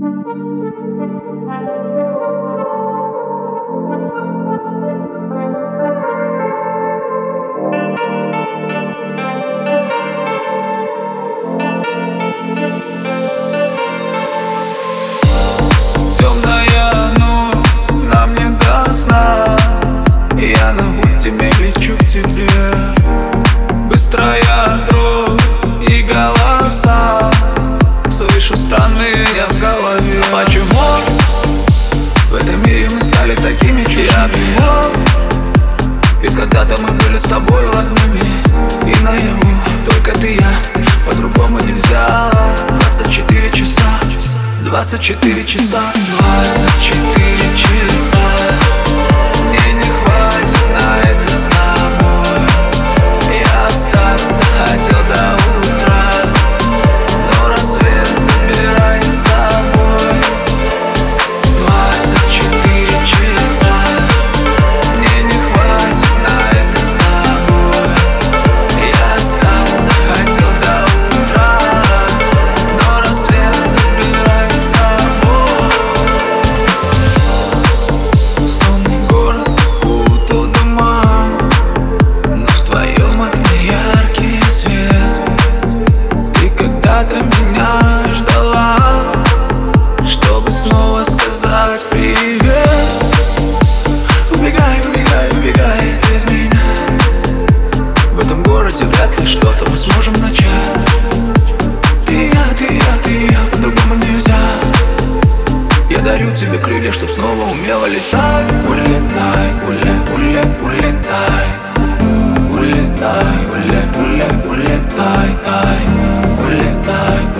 Темная ночь, нам не до сна. Я на ультиме лечу к тебе. Быстрая дрожь и голоса, слышу странные я в голове. Почему в этом мире мы стали такими чужими? Ведь когда-то мы были с тобой родными. И наяву только ты и я, по-другому нельзя. 24 часа, 24 часа, 24 часа. Мне не хватит на это с тобой. Я остаться хотел до утра, но рассвет забирает с собой. 24 часа. Мне не хватит на это с тобой. Я остаться хотел до утра, но рассвет забирает с собой. Сонный город укутал дома, но в твоем окне яркий свет. Ты когда-то меня ждала, чтобы снова сказать привет. Убегай, убегай, убегай ты из меня. В этом городе вряд ли что-то мы сможем начать. Ты и я, ты и я, ты и я, по-другому нельзя. Я дарю тебе крылья, чтоб снова умела летать. Улетай, улетай. Улетай, улетай, тай. Улетай.